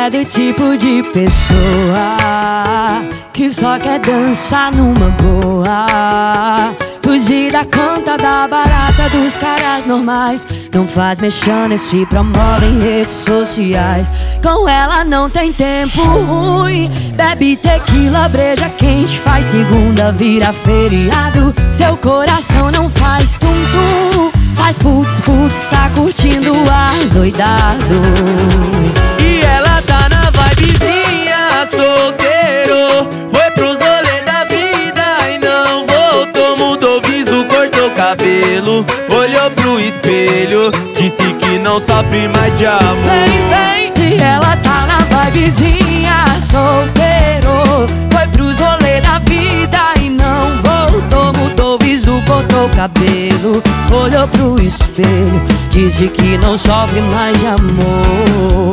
é do tipo de pessoa que só quer dançar numa boa, fugir da conta da barata dos caras normais. Não faz mexendo, se promove em redes sociais. Com ela não tem tempo ruim. Bebe tequila, breja quente, faz segunda, vira feriado. Seu coração não faz tum-tum, faz putz, putz, tá curtindo doidado. E ela tá na vibezinha, solteiro, foi pros rolê da vida e não voltou. Mudou viso, cortou cabelo, olhou pro espelho, disse que não sofre mais de amor. Vem, vem, e ela tá na vibezinha, solteiro, foi pros rolê da vida e não voltou. Mudou viso, cortou cabelo, olhou pro espelho, disse que não sofre mais de amor.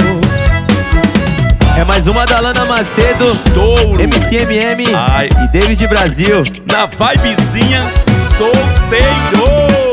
É mais uma da Lana Macedo, Estouro. MCMM Ai. e David Brasil. Na vibezinha, solteiro.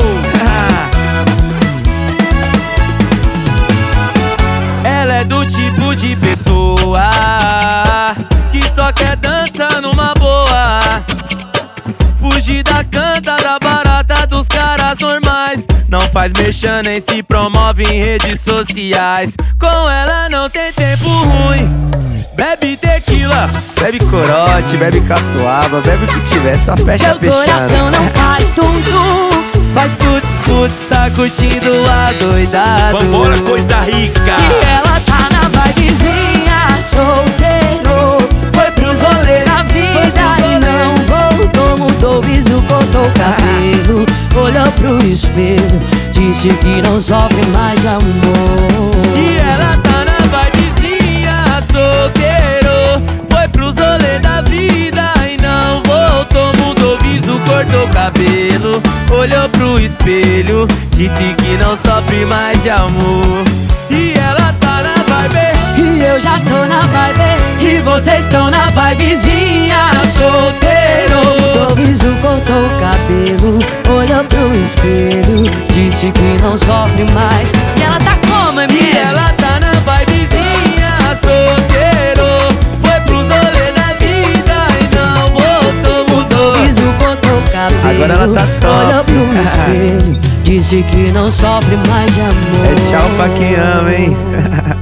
Ela é do tipo de pessoa que só quer dançar numa boa, fugir da canta da barata dos caras normais. Não faz mexer nem se promove em redes sociais. Com ela não tem tempo ruim. Bebe tequila, bebe corote, bebe catuaba, bebe o que tiver, só fecha Seu coração não faz tum-tum, faz putz, putz, tá curtindo doidado. Vambora, coisa rica. e ela tá na vibezinha, solteiro, foi pros rolê da vida e não voltou. Mudou viso, cortou cabelo, olhou pro espelho, disse que não sofre mais de amor. E ela tá na vibezinha, solteiro, foi pros rolê da vida e não voltou. Mudou viso, cortou cabelo, olhou pro espelho, disse que não sofre mais de amor. E ela tá na vibe, E eu já tô na vibe, e vocês estão na vibezinha, solteiro. Mudou viso, cortou cabelo, olhou pro espelho, disse que não sofre mais. E ela tá como, e Emília? ela tá na vibezinha, solteiro, foi pros rolê da vida e não voltou. Mudou Viso, cortou cabelo, Agora ela tá top. olhou pro espelho, disse que não sofre mais de amor. É tchau pra quem ama, hein?